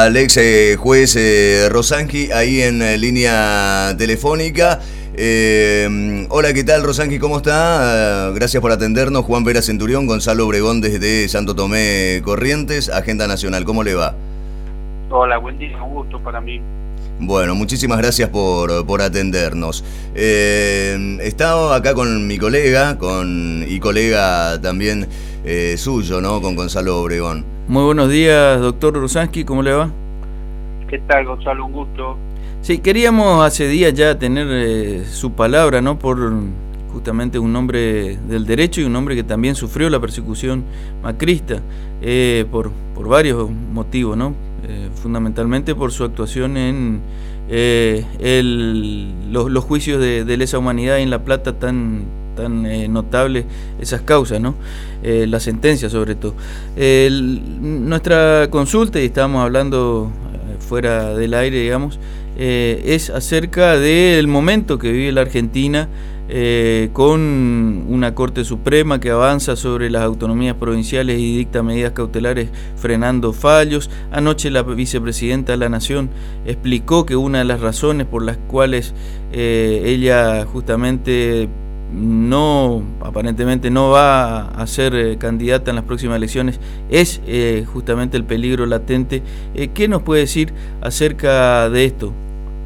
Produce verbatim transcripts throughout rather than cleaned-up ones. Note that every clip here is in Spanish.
al ex eh, juez eh, Rosanqui ahí en eh, línea telefónica. Eh, hola, ¿qué tal, Rosanqui? ¿Cómo está? Uh, gracias por atendernos. Juan Vera Centurión, Gonzalo Obregón desde Santo Tomé Corrientes, Agenda Nacional. ¿Cómo le va? Hola, buen día, un gusto para mí. Bueno, muchísimas gracias por, por atendernos. Eh, estaba acá con mi colega, con y colega también eh, suyo, ¿no? Con Gonzalo Obregón. Muy buenos días, doctor Rosanqui, ¿cómo le va? ¿Qué tal, Gonzalo? Un gusto. Sí, queríamos hace días ya tener eh, su palabra, ¿no? Por justamente un hombre del derecho y un hombre que también sufrió la persecución macrista, eh, por, por varios motivos, ¿no? Eh, fundamentalmente por su actuación en eh, el, los, los juicios de, de lesa humanidad en La Plata, tan, tan eh, notable esas causas, ¿no? Eh, la sentencia sobre todo. Eh, el, nuestra consulta, y estábamos hablando eh, fuera del aire, digamos, eh, es acerca del momento que vive la Argentina, Eh, con una Corte Suprema que avanza sobre las autonomías provinciales y dicta medidas cautelares frenando fallos. Anoche la vicepresidenta de la Nación explicó que una de las razones por las cuales eh, ella justamente no, aparentemente no va a ser eh, candidata en las próximas elecciones es eh, justamente el peligro latente. Eh, ¿Qué nos puede decir acerca de esto?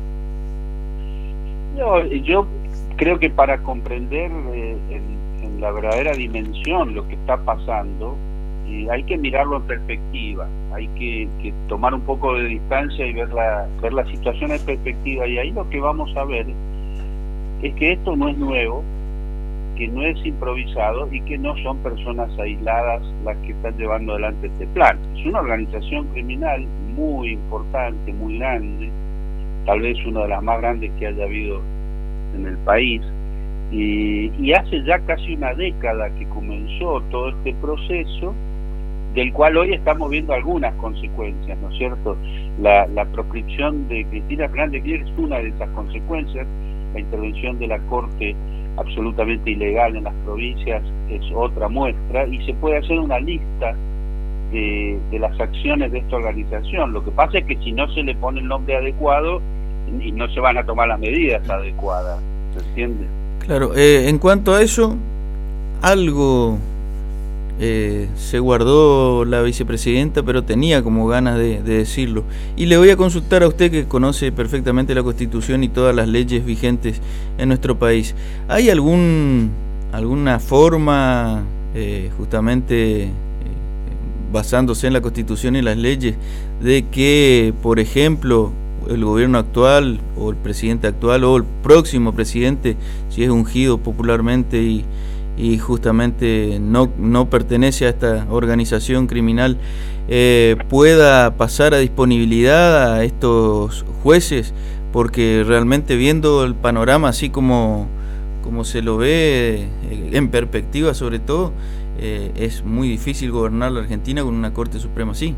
No, yo creo que para comprender eh, en, en la verdadera dimensión lo que está pasando, eh, hay que mirarlo en perspectiva, hay que, que tomar un poco de distancia y ver la, ver la situación en perspectiva, y ahí lo que vamos a ver es que esto no es nuevo, que no es improvisado y que no son personas aisladas las que están llevando adelante este plan. Es una organización criminal muy importante, muy grande, tal vez una de las más grandes que haya habido en el país, y, y hace ya casi una década que comenzó todo este proceso, del cual hoy estamos viendo algunas consecuencias, ¿no es cierto? La, la proscripción de Cristina Fernández de Kirchner es una de esas consecuencias, la intervención de la Corte absolutamente ilegal en las provincias es otra muestra, y se puede hacer una lista de, de las acciones de esta organización. Lo que pasa es que si no se le pone el nombre adecuado, y no se van a tomar las medidas adecuadas, ¿se entiende? Claro, eh, en cuanto a eso, algo eh, se guardó la vicepresidenta, pero tenía como ganas de, de decirlo. Y le voy a consultar a usted, que conoce perfectamente la Constitución y todas las leyes vigentes en nuestro país. ¿Hay algún alguna forma, eh, justamente eh, basándose en la Constitución y las leyes, de que, por ejemplo, el gobierno actual o el presidente actual o el próximo presidente, si es ungido popularmente y, y justamente no, no pertenece a esta organización criminal, eh, pueda pasar a disponibilidad a estos jueces? Porque realmente, viendo el panorama así como, como se lo ve eh, en perspectiva sobre todo, eh, es muy difícil gobernar la Argentina con una Corte Suprema así.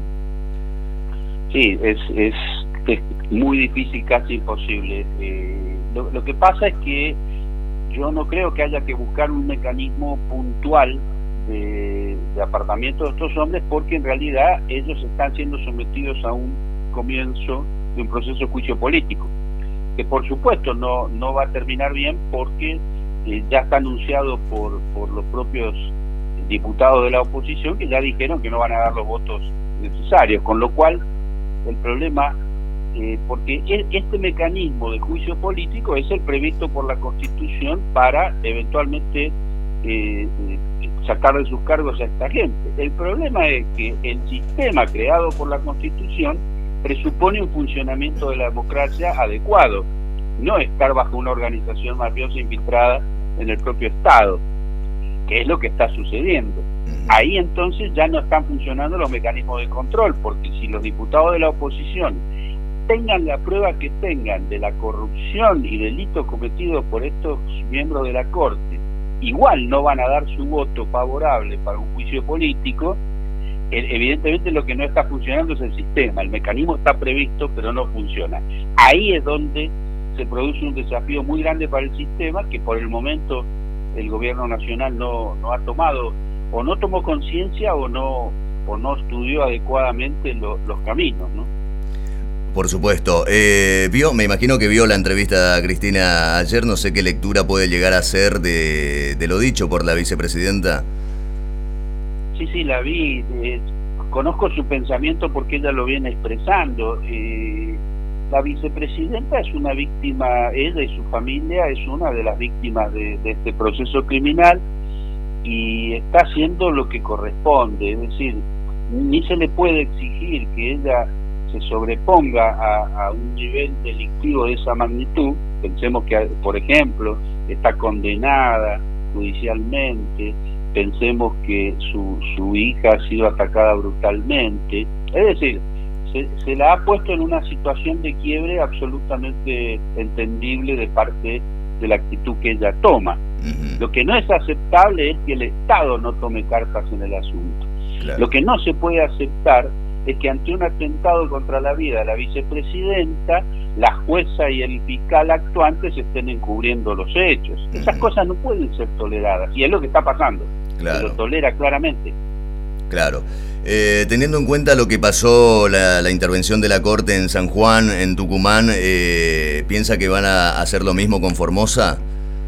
Sí, es... es... es muy difícil, casi imposible. Eh, lo, lo que pasa es que yo no creo que haya que buscar un mecanismo puntual de, de apartamiento de estos hombres, porque en realidad ellos están siendo sometidos a un comienzo de un proceso de juicio político, que por supuesto no, no va a terminar bien, porque eh, ya está anunciado por, por los propios diputados de la oposición, que ya dijeron que no van a dar los votos necesarios, con lo cual el problema... Eh, porque este mecanismo de juicio político es el previsto por la Constitución para eventualmente eh, eh, sacar de sus cargos a esta gente. El problema es que el sistema creado por la Constitución presupone un funcionamiento de la democracia adecuado, no estar bajo una organización mafiosa infiltrada en el propio Estado, que es lo que está sucediendo. Ahí entonces ya no están funcionando los mecanismos de control, porque si los diputados de la oposición tengan la prueba que tengan de la corrupción y delitos cometidos por estos miembros de la Corte, igual no van a dar su voto favorable para un juicio político, evidentemente lo que no está funcionando es el sistema. El mecanismo está previsto, pero no funciona. Ahí es donde se produce un desafío muy grande para el sistema, que por el momento el gobierno nacional no, no ha tomado, o no tomó conciencia, o no, o no estudió adecuadamente lo, los caminos, ¿no? Por supuesto. Eh, vio, me imagino que vio la entrevista a Cristina ayer, no sé qué lectura puede llegar a ser de, de lo dicho por la vicepresidenta. Sí, sí, la vi. Eh, conozco su pensamiento porque ella lo viene expresando. Eh, la vicepresidenta es una víctima, ella y su familia es una de las víctimas de, de este proceso criminal y está haciendo lo que corresponde. Es decir, ni se le puede exigir que ella se sobreponga a, a un nivel delictivo de esa magnitud. Pensemos que, por ejemplo, está condenada judicialmente, pensemos que su, su hija ha sido atacada brutalmente, es decir, se, se la ha puesto en una situación de quiebre absolutamente entendible de parte de la actitud que ella toma. Uh-huh. Lo que no es aceptable es que el Estado no tome cartas en el asunto. Claro. Lo que no se puede aceptar es que ante un atentado contra la vida de la vicepresidenta, la jueza y el fiscal actuante se estén encubriendo los hechos. Uh-huh. Esas cosas no pueden ser toleradas, y es lo que está pasando. Claro. Se lo tolera claramente. Claro. Eh, teniendo en cuenta lo que pasó, la, la intervención de la Corte en San Juan, en Tucumán, eh, ¿piensa que van a hacer lo mismo con Formosa?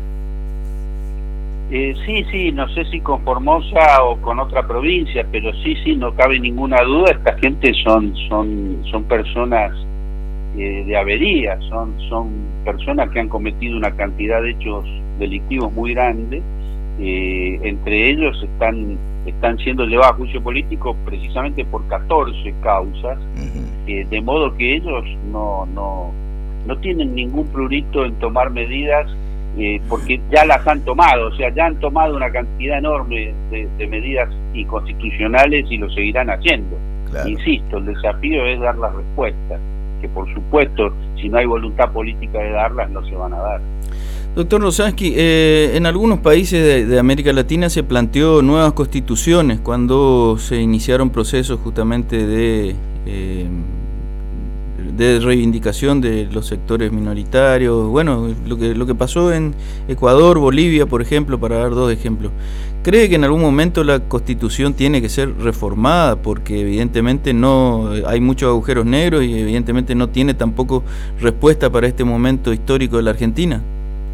Eh, sí, sí, no sé si con Formosa o con otra provincia, pero sí, sí, no cabe ninguna duda, esta gente son son son personas eh, de avería, son son personas que han cometido una cantidad de hechos delictivos muy grande, eh, entre ellos están están siendo llevados a juicio político precisamente por catorce causas, uh-huh. eh, de modo que ellos no no no tienen ningún prurito en tomar medidas, eh, porque ya las han tomado, o sea, ya han tomado una cantidad enorme de, de medidas inconstitucionales y lo seguirán haciendo. Claro. Insisto, el desafío es dar las respuestas, que por supuesto, si no hay voluntad política de darlas, no se van a dar. Doctor Rosansky, eh, en algunos países de, de América Latina se planteó nuevas constituciones cuando se iniciaron procesos justamente de, eh, de reivindicación de los sectores minoritarios. Bueno, lo que, lo que pasó en Ecuador, Bolivia, por ejemplo, para dar dos ejemplos. ¿Cree que en algún momento la Constitución tiene que ser reformada? Porque evidentemente no hay muchos agujeros negros y evidentemente no tiene tampoco respuesta para este momento histórico de la Argentina.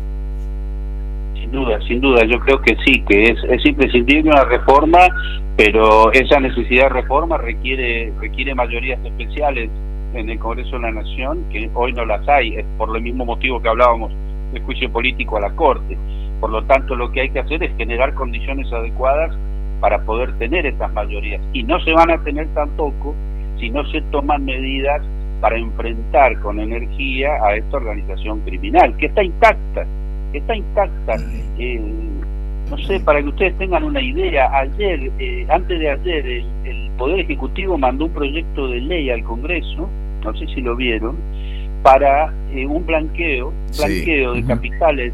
Sin duda, sin duda, yo creo que sí, que es, es imprescindible una reforma, pero esa necesidad de reforma requiere requiere mayorías especiales en el Congreso de la Nación, que hoy no las hay, es por el mismo motivo que hablábamos del juicio político a la Corte. Por lo tanto, lo que hay que hacer es generar condiciones adecuadas para poder tener estas mayorías, y no se van a tener tampoco si no se toman medidas para enfrentar con energía a esta organización criminal, que está intacta, que está intacta. Eh, no sé, para que ustedes tengan una idea, ayer, eh, antes de ayer, el, el Poder Ejecutivo mandó un proyecto de ley al Congreso, no sé si lo vieron, para eh, un blanqueo, blanqueo sí. de capitales,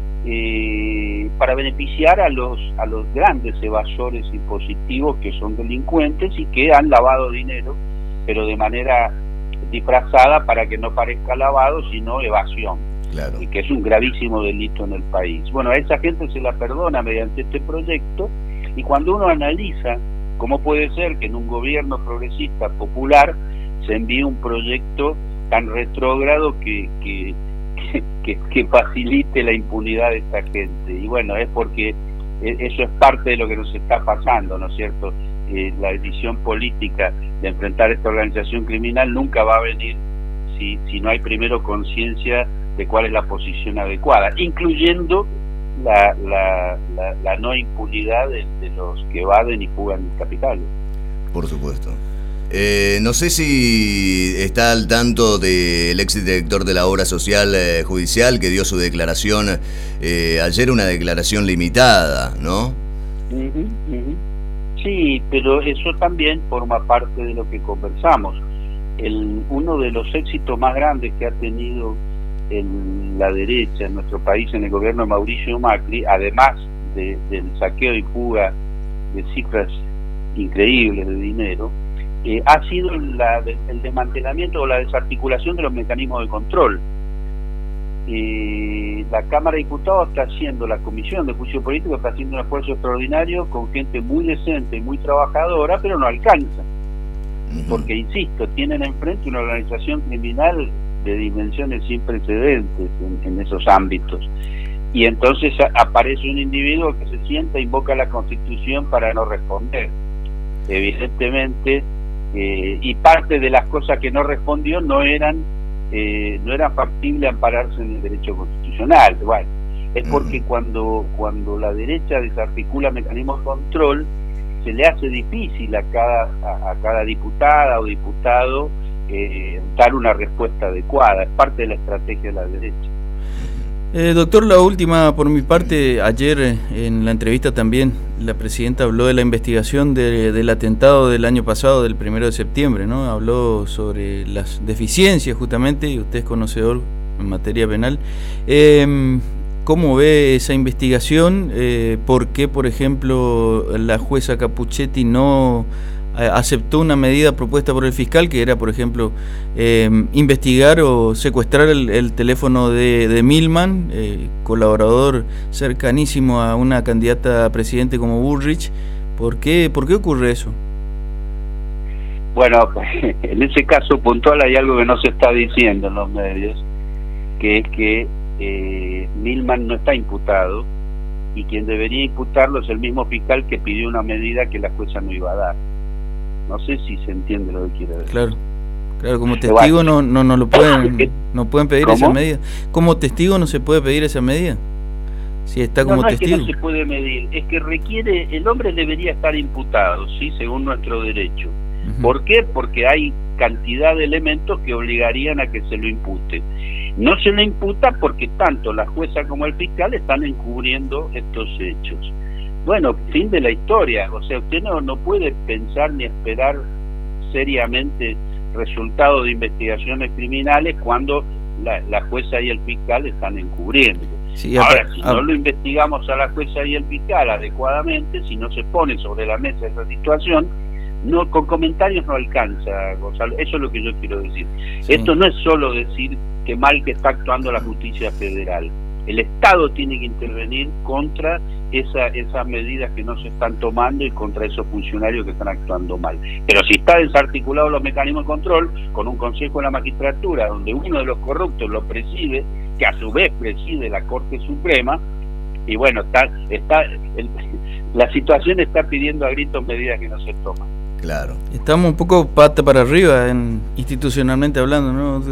eh, para beneficiar a los a los grandes evasores impositivos que son delincuentes y que han lavado dinero, pero de manera disfrazada para que no parezca lavado, sino evasión. Claro. Y que es un gravísimo delito en el país. Bueno, a esa gente se la perdona mediante este proyecto, y cuando uno analiza cómo puede ser que en un gobierno progresista popular se envíe un proyecto tan retrógrado que, que, que, que facilite la impunidad de esta gente. Y bueno, es porque eso es parte de lo que nos está pasando, ¿no es cierto? Eh, la decisión política de enfrentar esta organización criminal nunca va a venir si, si no hay primero conciencia de cuál es la posición adecuada, incluyendo la, la, la, la no impunidad de, de los que evaden y fugan capitales. Por supuesto. Eh, no sé si está al tanto del exdirector de la Obra Social eh, Judicial, que dio su declaración eh, ayer, una declaración limitada, ¿no? Uh-huh, uh-huh. Sí, pero eso también forma parte de lo que conversamos. El, uno de los éxitos más grandes que ha tenido en la derecha en nuestro país, en el gobierno de Mauricio Macri, además de, del saqueo y fuga de cifras increíbles de dinero, eh, ha sido la, el desmantelamiento o la desarticulación de los mecanismos de control. Eh, la Cámara de Diputados está haciendo, la Comisión de Juicio Político está haciendo un esfuerzo extraordinario con gente muy decente y muy trabajadora, pero no alcanza. Uh-huh. Porque, insisto, tienen enfrente una organización criminal de dimensiones sin precedentes en, en esos ámbitos. Y entonces a, aparece un individuo que se sienta e invoca la Constitución para no responder. Evidentemente, eh, y parte de las cosas que no respondió no eran eh, no era factible ampararse en el derecho constitucional. Bueno, es porque uh-huh. cuando cuando la derecha desarticula mecanismos de control, se le hace difícil a cada a, a cada diputada o diputado eh, dar una respuesta adecuada. Es parte de la estrategia de la derecha. Eh, doctor, la última por mi parte. Ayer eh, en la entrevista también la presidenta habló de la investigación de, del atentado del año pasado, del primero de septiembre, ¿no? Habló sobre las deficiencias justamente, y usted es conocedor en materia penal. Eh, ¿Cómo ve esa investigación? Eh, ¿Por qué, por ejemplo, la jueza Capuchetti no aceptó una medida propuesta por el fiscal, que era, por ejemplo, eh, investigar o secuestrar el, el teléfono de, de Milman, eh, colaborador cercanísimo a una candidata a presidente como Bullrich? ¿Por qué, por qué ocurre eso? Bueno, en ese caso puntual hay algo que no se está diciendo en los medios, que es que eh, Milman no está imputado, y quien debería imputarlo es el mismo fiscal que pidió una medida que la jueza no iba a dar. No sé si se entiende lo que quiere decir. Claro, claro, como testigo no no no lo pueden no pueden pedir ¿Cómo? esa medida. Como testigo no se puede pedir esa medida. Si está como no, no testigo. Es que no se puede medir, es que requiere, el hombre debería estar imputado, sí, según nuestro derecho. Uh-huh. ¿Por qué? Porque hay cantidad de elementos que obligarían a que se lo impute. No se lo imputa porque tanto la jueza como el fiscal están encubriendo estos hechos. Bueno, fin de la historia. O sea, usted no, no puede pensar ni esperar seriamente resultados de investigaciones criminales cuando la, la jueza y el fiscal están encubriendo. Sí, ahora, si a... no lo investigamos a la jueza y el fiscal adecuadamente, si no se pone sobre la mesa esa situación, no, con comentarios no alcanza, Gonzalo. Eso es lo que yo quiero decir. Sí. Esto no es solo decir que mal que está actuando la justicia federal. El Estado tiene que intervenir contra esa, esas medidas que no se están tomando y contra esos funcionarios que están actuando mal. Pero si está desarticulado los mecanismos de control, con un Consejo de la Magistratura donde uno de los corruptos lo preside, que a su vez preside la Corte Suprema, y bueno, está, está el, la situación está pidiendo a gritos medidas que no se toman. Claro. Estamos un poco pata para arriba en, institucionalmente hablando, ¿no?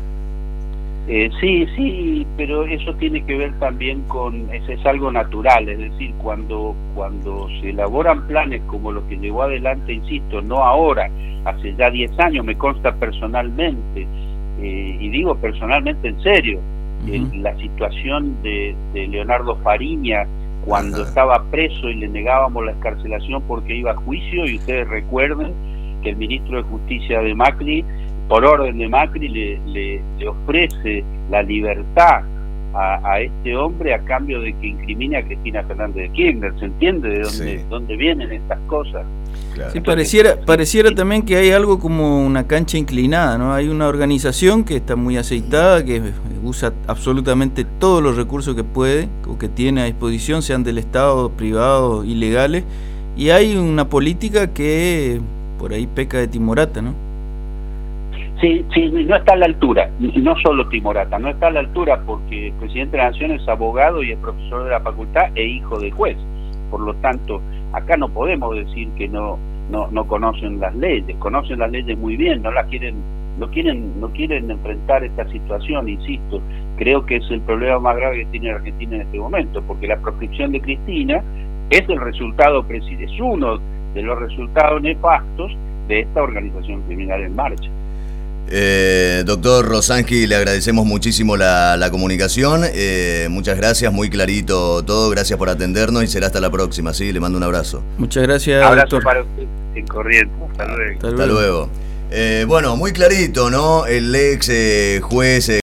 Eh, sí, sí, pero eso tiene que ver también con, es, es algo natural, es decir, cuando cuando se elaboran planes como los que llevó adelante, insisto, no ahora, hace ya diez años, me consta personalmente, eh, y digo personalmente en serio, uh-huh. el, la situación de, de Leonardo Fariña, cuando uh-huh. estaba preso y le negábamos la excarcelación porque iba a juicio, y ustedes recuerden que el ministro de Justicia de Macri, por orden de Macri, le, le, le ofrece la libertad a, a este hombre a cambio de que incrimine a Cristina Fernández de Kirchner. ¿Se entiende de dónde, sí. dónde vienen estas cosas? Claro. Sí, pareciera, pareciera también que hay algo como una cancha inclinada, ¿no? Hay una organización que está muy aceitada, que usa absolutamente todos los recursos que puede o que tiene a disposición, sean del Estado, privados, ilegales, y hay una política que por ahí peca de timorata, ¿no? Sí, sí, no está a la altura, no solo timorata, no está a la altura porque el presidente de la Nación es abogado y es profesor de la facultad e hijo de juez. Por lo tanto, acá no podemos decir que no no no conocen las leyes, conocen las leyes muy bien, no las quieren, no quieren no quieren enfrentar esta situación, insisto. Creo que es el problema más grave que tiene Argentina en este momento, porque la proscripción de Cristina es el resultado, es uno de los resultados nefastos de esta organización criminal en marcha. Eh, doctor Rosansky, le agradecemos muchísimo la, la comunicación, eh, muchas gracias, muy clarito todo, gracias por atendernos y será hasta la próxima, ¿sí? Le mando un abrazo. Muchas gracias, abrazo doctor. Para usted en Corrientes, hasta luego. Hasta luego. Eh, bueno, muy clarito, ¿no? El ex eh, juez... Eh,